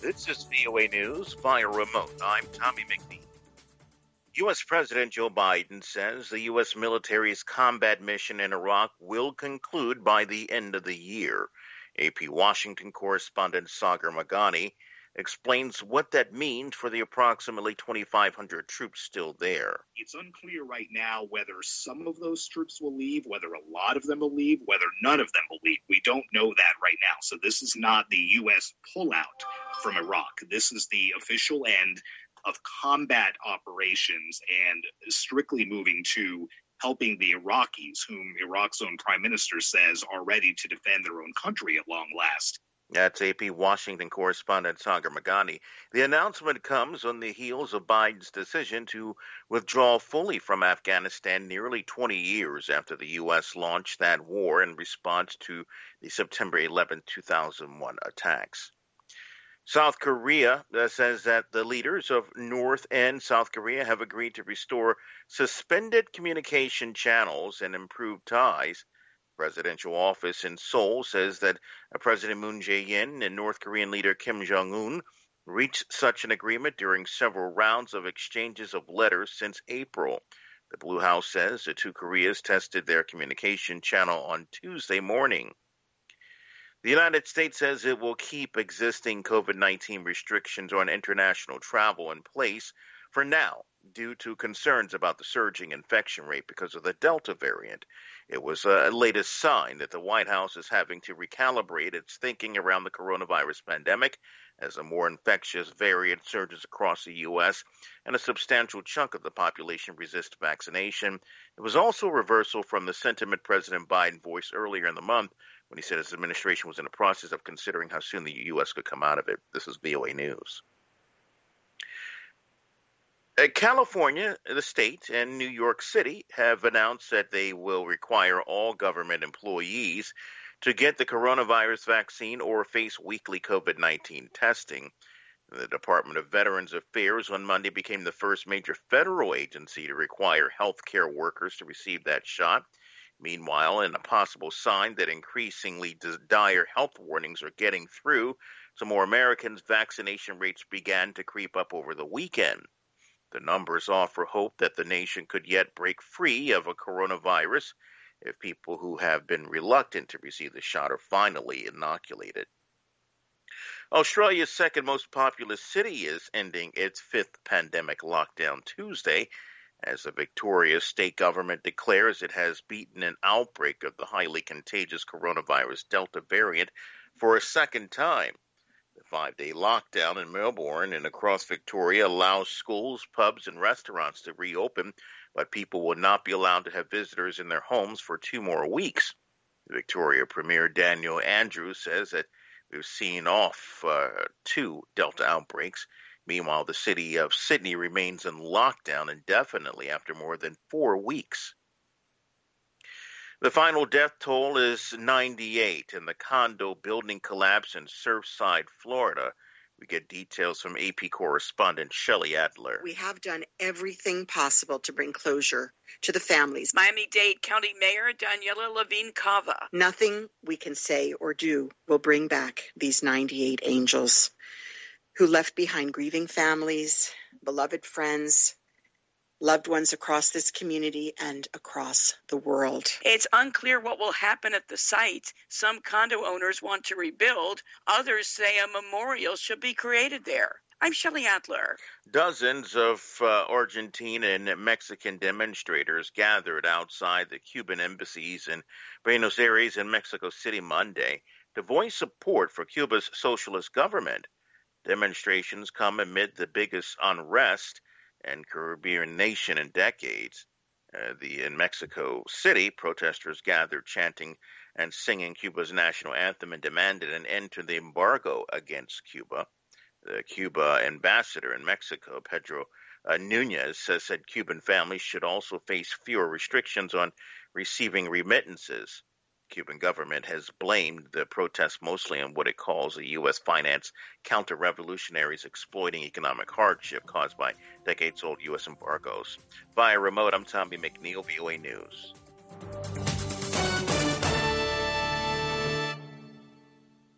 This is VOA News via remote. I'm Tommy McNeil. U.S. President Joe Biden says the U.S. military's combat mission in Iraq will conclude by the end of the year. AP Washington correspondent Sagar Meghani explains what that means for the approximately 2,500 troops still there. It's unclear right now whether some of those troops will leave, whether a lot of them will leave, whether none of them will leave. We don't know that right now. So this is not the U.S. pullout from Iraq. This is the official end of combat operations and strictly moving to helping the Iraqis, whom Iraq's own prime minister says are ready to defend their own country at long last. That's AP Washington correspondent Sagar Meghani. The announcement comes on the heels of Biden's decision to withdraw fully from Afghanistan nearly 20 years after the U.S. launched that war in response to the September 11, 2001 attacks. South Korea says that the leaders of North and South Korea have agreed to restore suspended communication channels and improve ties. Presidential office in Seoul says that President Moon Jae-in and North Korean leader Kim Jong-un reached such an agreement during several rounds of exchanges of letters since April. The Blue House says the two Koreas tested their communication channel on Tuesday morning. The United States says it will keep existing COVID-19 restrictions on international travel in place for now due to concerns about the surging infection rate because of the Delta variant. It was a latest sign that the White House is having to recalibrate its thinking around the coronavirus pandemic as a more infectious variant surges across the U.S. and a substantial chunk of the population resists vaccination. It was also a reversal from the sentiment President Biden voiced earlier in the month when he said his administration was in the process of considering how soon the U.S. could come out of it. This is VOA News. California, the state, and New York City have announced that they will require all government employees to get the coronavirus vaccine or face weekly COVID-19 testing. The Department of Veterans Affairs on Monday became the first major federal agency to require healthcare workers to receive that shot. Meanwhile, in a possible sign that increasingly dire health warnings are getting through to more Americans, vaccination rates began to creep up over the weekend. The numbers offer hope that the nation could yet break free of a coronavirus if people who have been reluctant to receive the shot are finally inoculated. Australia's second most populous city is ending its fifth pandemic lockdown Tuesday, as the Victoria state government declares it has beaten an outbreak of the highly contagious coronavirus Delta variant for a second time. The 5-day lockdown in Melbourne and across Victoria allows schools, pubs, and restaurants to reopen, but people will not be allowed to have visitors in their homes for 2 more weeks. The Victoria Premier Daniel Andrews says that we've seen off 2 Delta outbreaks. Meanwhile, the city of Sydney remains in lockdown indefinitely after more than 4 weeks. The final death toll is 98 in the condo building collapse in Surfside, Florida. We get details from AP correspondent Shelley Adler. We have done everything possible to bring closure to the families. Miami-Dade County Mayor Daniela Levine Cava. Nothing we can say or do will bring back these 98 angels who left behind grieving families, beloved friends, loved ones across this community and across the world. It's unclear what will happen at the site. Some condo owners want to rebuild. Others say a memorial should be created there. I'm Shelley Adler. Dozens of Argentine and Mexican demonstrators gathered outside the Cuban embassies in Buenos Aires and Mexico City Monday to voice support for Cuba's socialist government. Demonstrations come amid the biggest unrest and Caribbean nation in decades. In Mexico City, protesters gathered chanting and singing Cuba's national anthem and demanded an end to the embargo against Cuba. The Cuba ambassador in Mexico, Pedro Nunez, said Cuban families should also face fewer restrictions on receiving remittances. The Cuban government has blamed the protests mostly on what it calls the U.S.-financed counter-revolutionaries exploiting economic hardship caused by decades-old U.S. embargoes. Via remote, I'm Tommy McNeil, VOA News.